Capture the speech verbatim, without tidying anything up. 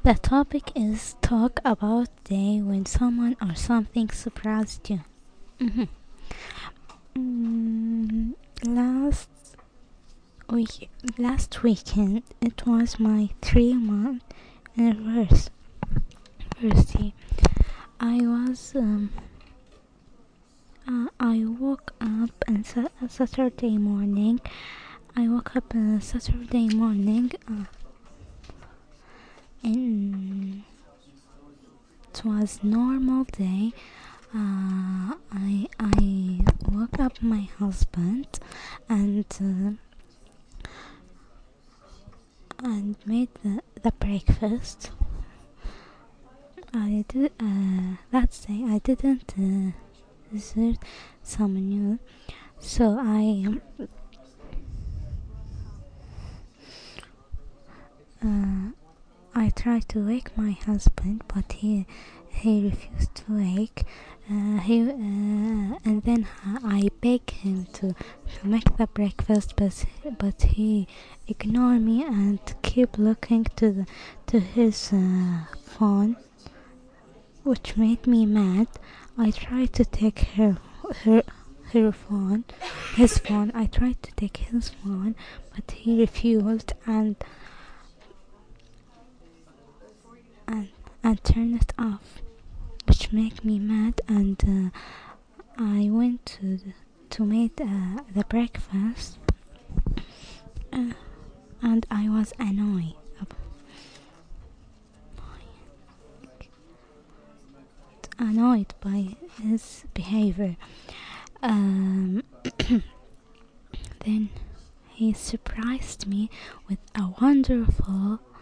The topic is talk about day when someone or something surprised you. Mhm. Mm, last week, last weekend, it was my three-month anniversary. I was um, uh, I woke up on sa- Saturday morning. I woke up on Saturday morning, uh, and it was normal day. Uh, I I woke up my husband and uh, and made the, the breakfast. I did uh, that day I didn't uh, dessert some new, so I um, uh, I tried to wake my husband, but he he refused to wake. Uh, he uh, and then I begged him to, to make the breakfast, but but he ignored me and kept looking to the to his uh, phone, which made me mad. I tried to take her her her phone, his phone. I tried to take his phone, but he refused and and and turned it off, which made me mad. And uh, I went to the, to make uh, the breakfast, uh, and I was annoyed. Annoyed by his behavior. Um, then he surprised me with a wonderful